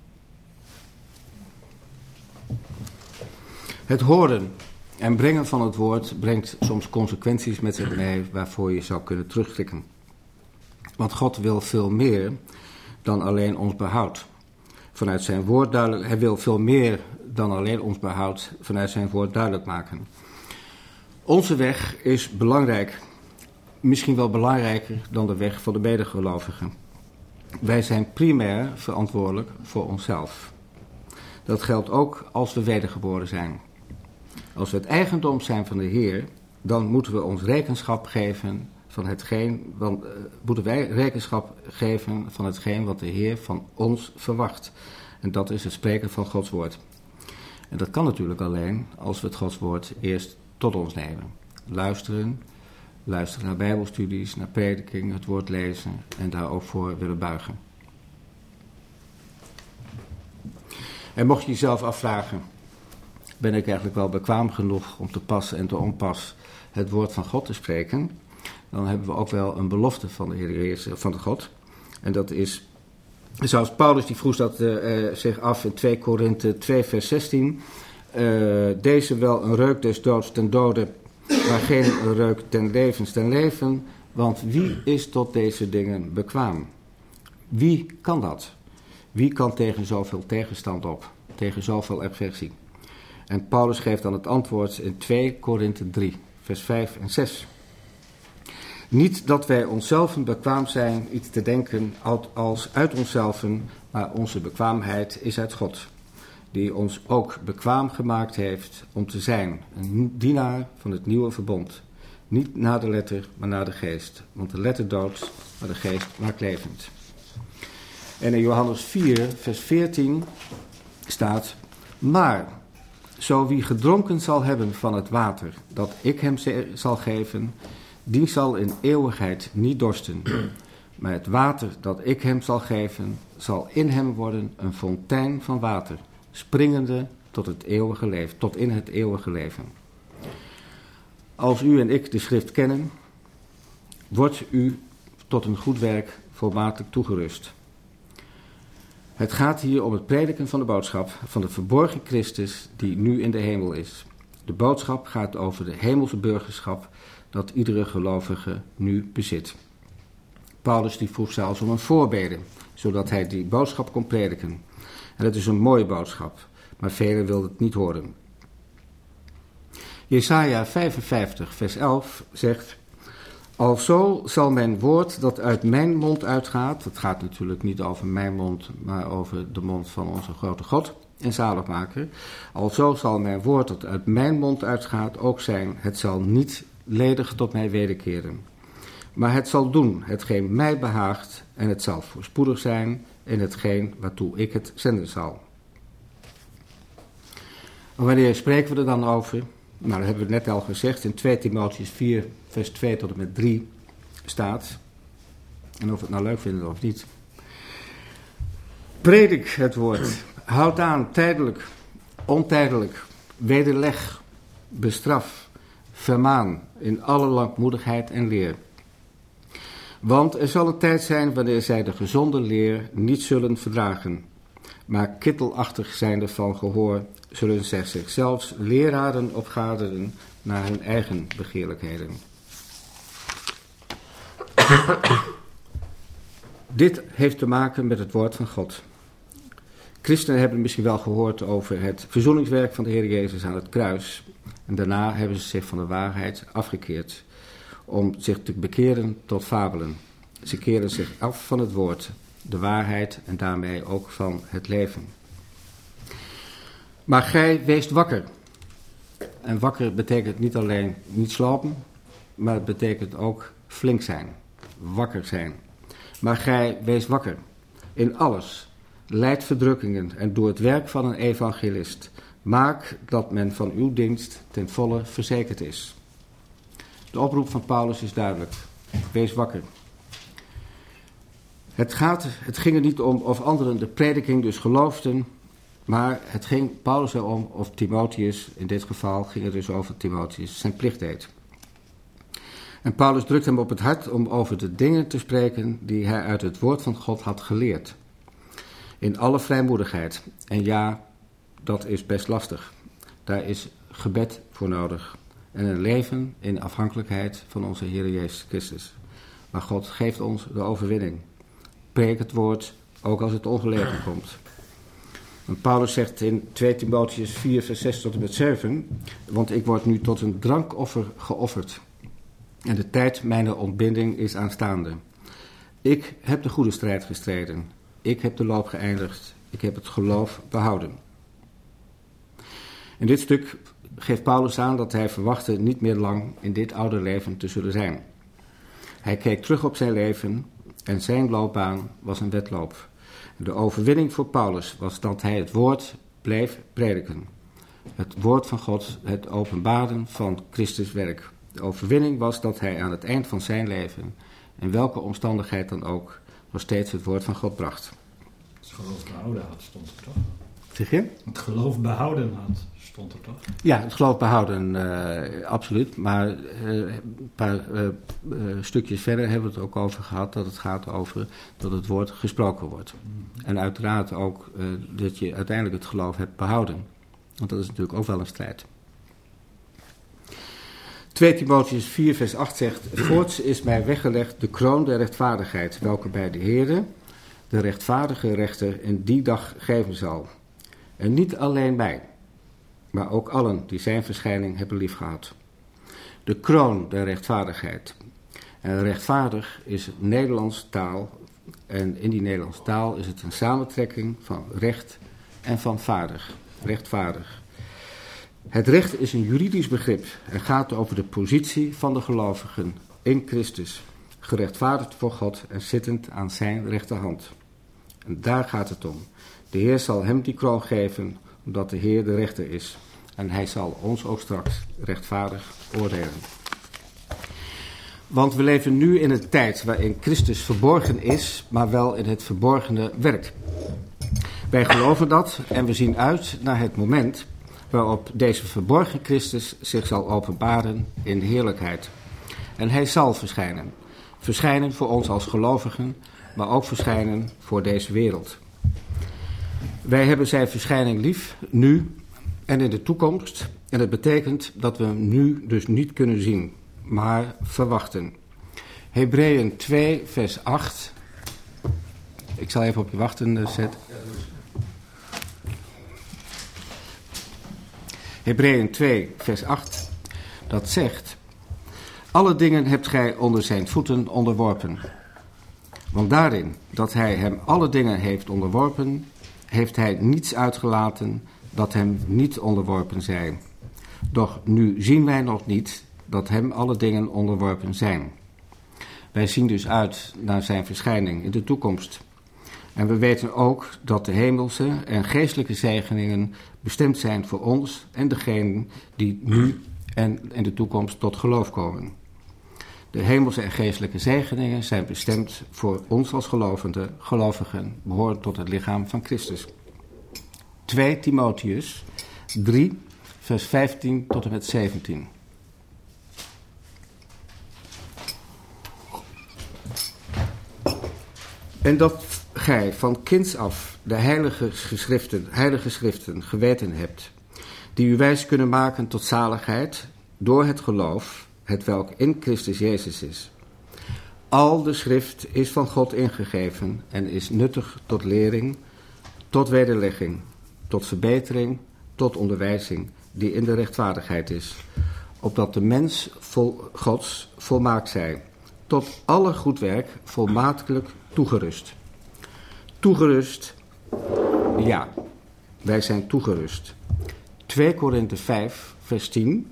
Het horen en brengen van het woord brengt soms consequenties met zich mee waarvoor je zou kunnen terugklikken. Want God wil veel meer dan alleen ons behoud. Vanuit zijn woord hij wil veel meer dan alleen ons behoud vanuit zijn woord duidelijk maken. Onze weg is belangrijk, misschien wel belangrijker dan de weg van de medegelovigen. Wij zijn primair verantwoordelijk voor onszelf. Dat geldt ook als we wedergeboren zijn. Als we het eigendom zijn van de Heer, dan moeten we ons rekenschap geven van hetgeen wat de Heer van ons verwacht. En dat is het spreken van Gods woord. En dat kan natuurlijk alleen als we het Gods woord eerst tot ons nemen. Luisteren naar bijbelstudies, naar prediking, het woord lezen en daar ook voor willen buigen. En mocht je jezelf afvragen, ben ik eigenlijk wel bekwaam genoeg om te pas en te onpas het woord van God te spreken? Dan hebben we ook wel een belofte van de Heer van de God. En dat is, zoals Paulus die vroeg dat zich af in 2 Korinthe 2 vers 16. Deze wel een reuk des doods ten dode, maar geen reuk ten levens ten leven. Want wie is tot deze dingen bekwaam? Wie kan dat? Wie kan tegen zoveel tegenstand op? Tegen zoveel aversie? En Paulus geeft dan het antwoord in 2 Korinthe 3, vers 5 en 6. Niet dat wij onszelf bekwaam zijn iets te denken als uit onszelf, maar onze bekwaamheid is uit God, die ons ook bekwaam gemaakt heeft om te zijn een dienaar van het nieuwe verbond. Niet naar de letter, maar naar de geest. Want de letter doodt, maar de geest maakt levend. En in Johannes 4, vers 14 staat: maar zo wie gedronken zal hebben van het water dat ik hem zal geven, die zal in eeuwigheid niet dorsten. Maar het water dat ik hem zal geven, zal in hem worden een fontein van water, springende tot in het eeuwige leven. Als u en ik de schrift kennen, wordt u tot een goed werk volmaakt toegerust. Het gaat hier om het prediken van de boodschap van de verborgen Christus die nu in de hemel is. De boodschap gaat over de hemelse burgerschap dat iedere gelovige nu bezit. Paulus die vroeg zelfs om een voorbede, zodat hij die boodschap kon prediken. En dat is een mooie boodschap, maar velen wilden het niet horen. Jesaja 55 vers 11 zegt: Alzo zal mijn woord dat uit mijn mond uitgaat, het gaat natuurlijk niet over mijn mond, maar over de mond van onze grote God en zaligmaker. Alzo zal mijn woord dat uit mijn mond uitgaat ook zijn, het zal niet ledig tot mij wederkeren. Maar het zal doen hetgeen mij behaagt en het zal voorspoedig zijn in hetgeen waartoe ik het zenden zal. En wanneer spreken we er dan over? Nou, dat hebben we net al gezegd. In 2 Timotheüs 4 vers 2 tot en met 3 staat, en of we het nou leuk vinden of niet: Predik het woord, houd aan tijdelijk, ontijdelijk, wederleg, bestraf, vermaan in alle langmoedigheid en leer. Want er zal een tijd zijn wanneer zij de gezonde leer niet zullen verdragen, maar kittelachtig zijnde van gehoor, zullen zij zichzelf leraren opgaderen naar hun eigen begeerlijkheden. Dit heeft te maken met het woord van God. Christenen hebben misschien wel gehoord over het verzoeningswerk van de Heer Jezus aan het kruis. En daarna hebben ze zich van de waarheid afgekeerd om zich te bekeren tot fabelen. Ze keren zich af van het woord, de waarheid en daarmee ook van het leven. Maar gij weest wakker. En wakker betekent niet alleen niet slapen, maar het betekent ook flink zijn, wakker zijn. Maar gij weest wakker in alles, lijd verdrukkingen en doe het werk van een evangelist. Maak dat men van uw dienst ten volle verzekerd is. De oproep van Paulus is duidelijk. Wees wakker. Het ging er niet om of anderen de prediking dus geloofden, maar het ging Paulus erom of Timotheus, in dit geval ging het dus over Timotheus, zijn plicht deed. En Paulus drukt hem op het hart om over de dingen te spreken die hij uit het woord van God had geleerd. In alle vrijmoedigheid. En ja, dat is best lastig. Daar is gebed voor nodig. En een leven in afhankelijkheid van onze Heer Jezus Christus. Maar God geeft ons de overwinning. Preek het woord, ook als het ongelegen komt. En Paulus zegt in 2 Timotheüs 4 vers 6 tot en met 7... Want ik word nu tot een drankoffer geofferd. En de tijd mijner ontbinding is aanstaande. Ik heb de goede strijd gestreden. Ik heb de loop geëindigd. Ik heb het geloof behouden. In dit stuk geeft Paulus aan dat hij verwachtte niet meer lang in dit oude leven te zullen zijn. Hij keek terug op zijn leven en zijn loopbaan was een wedloop. De overwinning voor Paulus was dat hij het woord bleef prediken. Het woord van God, het openbaren van Christus werk. De overwinning was dat hij aan het eind van zijn leven, in welke omstandigheid dan ook, nog steeds het woord van God bracht. Het geloof behouden had, stond er toch? Zeg je? Het geloof behouden had, stond er toch? Ja, het geloof behouden, absoluut. Maar een paar stukjes verder hebben we het ook over gehad, dat het gaat over dat het woord gesproken wordt. En uiteraard ook dat je uiteindelijk het geloof hebt behouden. Want dat is natuurlijk ook wel een strijd. 2 Timotheüs 4 vers 8 zegt: Voorts is mij weggelegd de kroon der rechtvaardigheid, welke bij de Heere, de rechtvaardige rechter, in die dag geven zal. En niet alleen mij, maar ook allen die zijn verschijning hebben liefgehad. De kroon der rechtvaardigheid. En rechtvaardig is Nederlands taal. En in die Nederlandse taal is het een samentrekking van recht en van vaardig. Rechtvaardig. Het recht is een juridisch begrip en gaat over de positie van de gelovigen in Christus, gerechtvaardigd voor God en zittend aan zijn rechterhand. En daar gaat het om. De Heer zal hem die kroon geven, omdat de Heer de rechter is. En hij zal ons ook straks rechtvaardig oordelen. Want we leven nu in een tijd waarin Christus verborgen is, maar wel in het verborgene werkt. Wij geloven dat en we zien uit naar het moment waarop deze verborgen Christus zich zal openbaren in heerlijkheid. En hij zal verschijnen. Verschijnen voor ons als gelovigen, maar ook verschijnen voor deze wereld. Wij hebben zijn verschijning lief, nu en in de toekomst. En het betekent dat we hem nu dus niet kunnen zien, maar verwachten. Hebreeën 2 vers 8. Ik zal even op je wachten zetten. Hebreeën 2 vers 8. dat zegt: alle dingen hebt gij onder zijn voeten onderworpen. Want daarin dat hij hem alle dingen heeft onderworpen, heeft hij niets uitgelaten dat hem niet onderworpen zij. Doch nu zien wij nog niet dat hem alle dingen onderworpen zijn. Wij zien dus uit naar zijn verschijning in de toekomst. En we weten ook dat de hemelse en geestelijke zegeningen bestemd zijn voor ons en degenen die nu en in de toekomst tot geloof komen. De hemelse en geestelijke zegeningen zijn bestemd voor ons als gelovigen, behorend tot het lichaam van Christus. 2 Timotheus 3, vers 15 tot en met 17. En dat gij van kinds af de heilige schriften geweten hebt, die u wijs kunnen maken tot zaligheid door het geloof, hetwelk in Christus Jezus is. Al de schrift is van God ingegeven en is nuttig tot lering, tot wederlegging, tot verbetering, tot onderwijzing, die in de rechtvaardigheid is, opdat de mens Gods volmaakt zij, tot alle goed werk volmaakelijk toegerust. Toegerust, ja, wij zijn toegerust. 2 Korinthe 5, vers 10.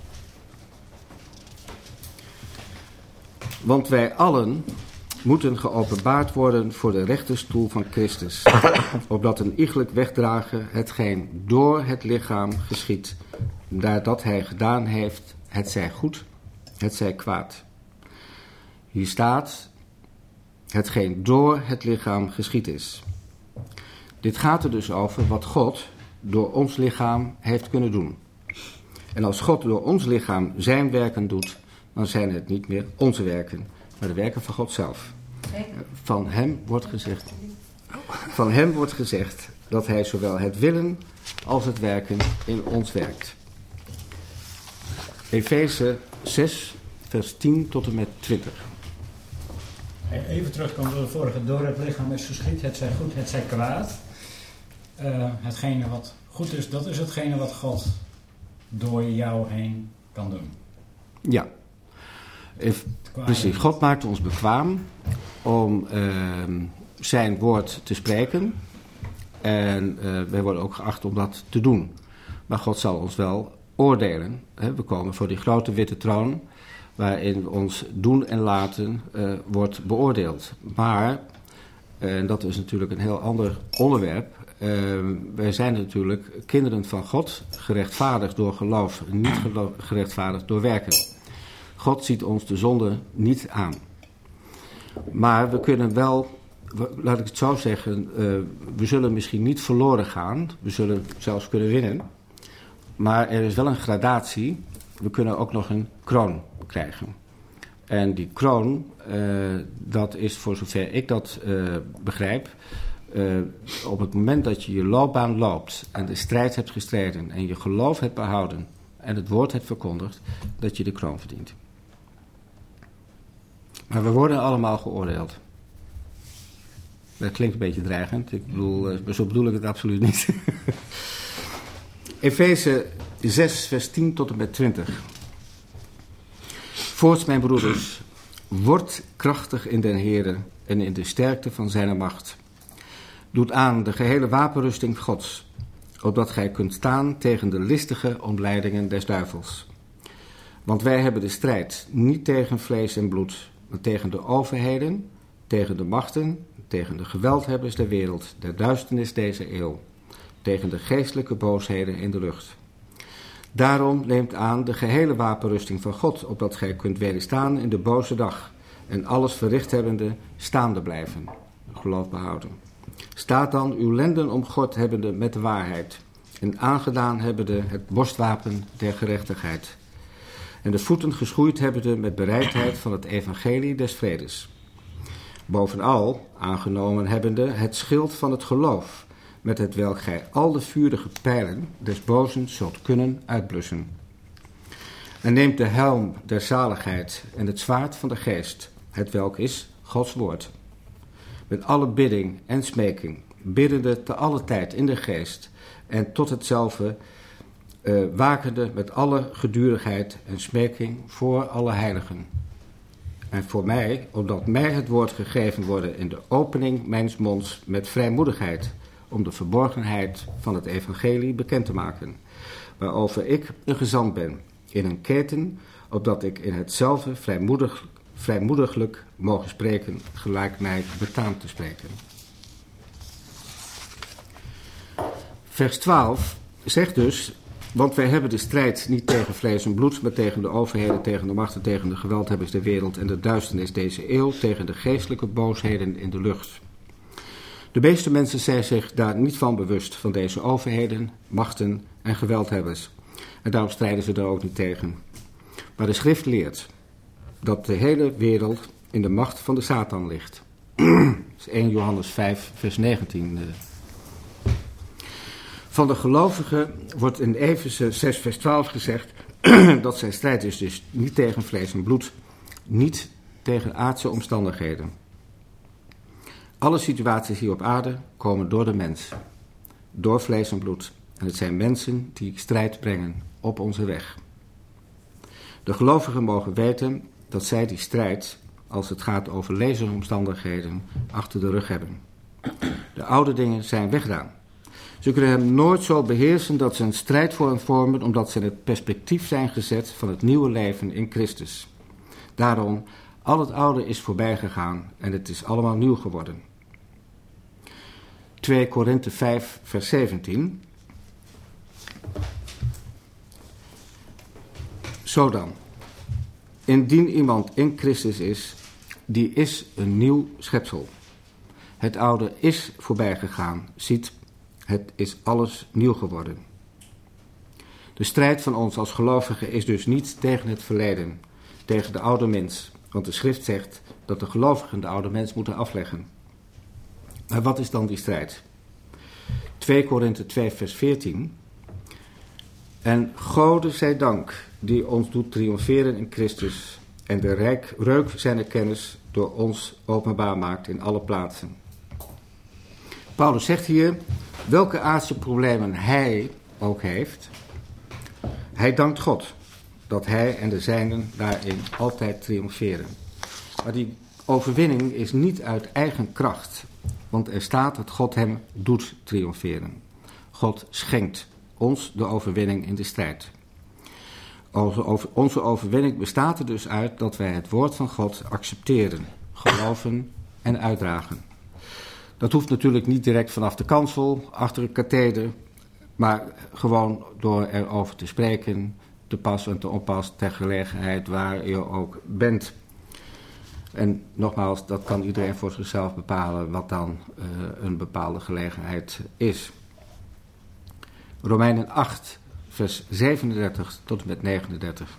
Want wij allen moeten geopenbaard worden voor de rechterstoel van Christus, opdat een iegelijk wegdragen hetgeen door het lichaam geschiedt, nadat hij gedaan heeft, het zij goed, het zij kwaad. Hier staat: hetgeen door het lichaam geschied is. Dit gaat er dus over wat God door ons lichaam heeft kunnen doen. En als God door ons lichaam zijn werken doet, dan zijn het niet meer onze werken, maar de werken van God zelf. Van hem wordt gezegd dat hij zowel het willen als het werken in ons werkt. Efeze 6, vers 10 tot en met 20. Even terugkomen op de vorige. Door het lichaam is geschied, het zij goed, het zij kwaad. Hetgene wat goed is, dat is hetgene wat God door jou heen kan doen. Ja, precies. God maakt ons bekwaam om zijn woord te spreken. En wij worden ook geacht om dat te doen. Maar God zal ons wel oordelen. We komen voor die grote witte troon, waarin ons doen en laten wordt beoordeeld. Maar, en dat is natuurlijk een heel ander onderwerp, wij zijn natuurlijk kinderen van God, gerechtvaardigd door geloof, niet gerechtvaardigd door werken. God ziet ons de zonde niet aan. Maar we kunnen wel, laat ik het zo zeggen, we zullen misschien niet verloren gaan, we zullen zelfs kunnen winnen. Maar er is wel een gradatie, we kunnen ook nog een kroon krijgen. En die kroon, dat is voor zover ik dat begrijp, op het moment dat je je loopbaan loopt en de strijd hebt gestreden en je geloof hebt behouden en het woord hebt verkondigd, dat je de kroon verdient. Maar we worden allemaal geoordeeld. Dat klinkt een beetje dreigend, ik bedoel, zo bedoel ik het absoluut niet. Efeze 6, vers 10 tot en met 20. Voorts, mijn broeders, wordt krachtig in den Heere en in de sterkte van zijn macht. Doet aan de gehele wapenrusting Gods, opdat gij kunt staan tegen de listige omleidingen des duivels. Want wij hebben de strijd niet tegen vlees en bloed, maar tegen de overheden, tegen de machten, tegen de geweldhebbers der wereld, der duisternis deze eeuw, tegen de geestelijke boosheden in de lucht. Daarom neemt aan de gehele wapenrusting van God, opdat gij kunt wederstaan in de boze dag en alles verricht hebbende staande blijven, geloof behouden. Staat dan uw lenden omgord hebbende met de waarheid en aangedaan hebbende het borstwapen der gerechtigheid en de voeten geschoeid hebbende met bereidheid van het evangelie des vredes. Bovenal aangenomen hebbende het schild van het geloof, met hetwelk gij al de vurige pijlen des bozen zult kunnen uitblussen. En neemt de helm der zaligheid en het zwaard van de geest, hetwelk is Gods woord. Met alle bidding en smeking, biddende te alle tijd in de geest, en tot hetzelfde wakende met alle gedurigheid en smeking voor alle heiligen. En voor mij, omdat mij het woord gegeven worden in de opening mijns monds met vrijmoedigheid, om de verborgenheid van het evangelie bekend te maken, waarover ik een gezant ben, in een keten, opdat ik in hetzelfde vrijmoediglijk mogen spreken, gelijk mij betaamt te spreken. Vers 12 zegt dus, want wij hebben de strijd niet tegen vlees en bloed, maar tegen de overheden, tegen de machten, tegen de geweldhebbers der wereld en de duisternis deze eeuw, tegen de geestelijke boosheden in de lucht. De meeste mensen zijn zich daar niet van bewust, van deze overheden, machten en geweldhebbers. En daarom strijden ze daar ook niet tegen. Maar de schrift leert dat de hele wereld in de macht van de Satan ligt. Dat is 1 Johannes 5, vers 19. Van de gelovigen wordt in Efeze 6, vers 12 gezegd dat zijn strijd is dus niet tegen vlees en bloed, niet tegen aardse omstandigheden. Alle situaties hier op aarde komen door de mens, door vlees en bloed. En het zijn mensen die strijd brengen op onze weg. De gelovigen mogen weten dat zij die strijd, als het gaat over levensomstandigheden, achter de rug hebben. De oude dingen zijn weggedaan. Ze kunnen hem nooit zo beheersen dat ze een strijd voor hem vormen, omdat ze in het perspectief zijn gezet van het nieuwe leven in Christus. Daarom, al het oude is voorbij gegaan en het is allemaal nieuw geworden. 2 Korinthe 5, vers 17. Zo dan, indien iemand in Christus is, die is een nieuw schepsel. Het oude is voorbij gegaan, ziet, het is alles nieuw geworden. De strijd van ons als gelovigen is dus niet tegen het verleden, tegen de oude mens. Want de schrift zegt dat de gelovigen de oude mens moeten afleggen. Maar wat is dan die strijd? 2 Korinthe 2 vers 14. En Gode zij dank die ons doet triomferen in Christus en de reuk zijner kennis door ons openbaar maakt in alle plaatsen. Paulus zegt hier welke aardse problemen hij ook heeft. Hij dankt God dat hij en de zijnen daarin altijd triomferen. Maar die overwinning is niet uit eigen kracht, want er staat dat God hem doet triomferen. God schenkt ons de overwinning in de strijd. Onze overwinning bestaat er dus uit dat wij het woord van God accepteren, geloven en uitdragen. Dat hoeft natuurlijk niet direct vanaf de kansel, achter een katheder, maar gewoon door erover te spreken, te pas en te onpas ter gelegenheid waar je ook bent. En nogmaals, dat kan iedereen voor zichzelf bepalen wat dan een bepaalde gelegenheid is. Romeinen 8, vers 37 tot en met 39.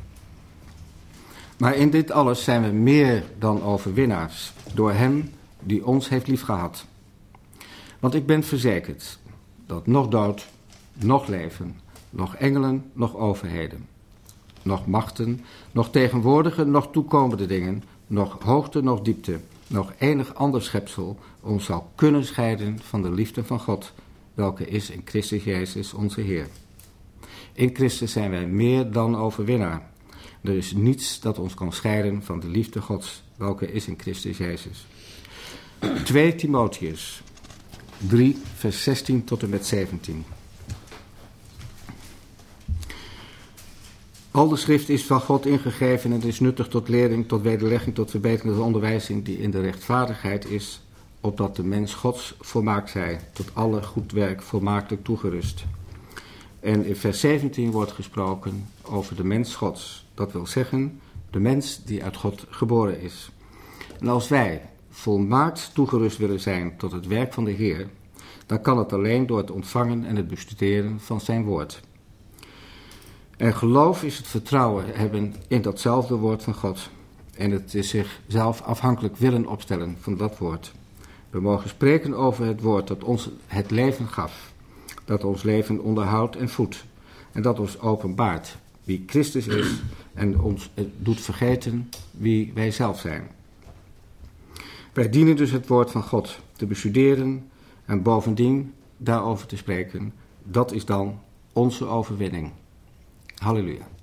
Maar in dit alles zijn we meer dan overwinnaars, door hem die ons heeft liefgehad. Want ik ben verzekerd dat nog dood, nog leven, nog engelen, nog overheden, nog machten, nog tegenwoordige, nog toekomende dingen, nog hoogte, nog diepte, nog enig ander schepsel ons zal kunnen scheiden van de liefde van God, welke is in Christus Jezus onze Heer. In Christus zijn wij meer dan overwinnaar. Er is niets dat ons kan scheiden van de liefde Gods, welke is in Christus Jezus. 2 Timotheus 3, vers 16 tot en met 17. Al de schrift is van God ingegeven en het is nuttig tot lering, tot wederlegging, tot verbetering, tot onderwijzing die in de rechtvaardigheid is, opdat de mens Gods volmaakt zij, tot alle goed werk volmaaktelijk toegerust. En in vers 17 wordt gesproken over de mens Gods. Dat wil zeggen, de mens die uit God geboren is. En als wij volmaakt toegerust willen zijn tot het werk van de Heer, dan kan het alleen door het ontvangen en het bestuderen van zijn woord. En geloof is het vertrouwen hebben in datzelfde woord van God. En het is zichzelf afhankelijk willen opstellen van dat woord. We mogen spreken over het woord dat ons het leven gaf. Dat ons leven onderhoudt en voedt. En dat ons openbaart wie Christus is en ons doet vergeten wie wij zelf zijn. Wij dienen dus het woord van God te bestuderen en bovendien daarover te spreken. Dat is dan onze overwinning. Halleluja.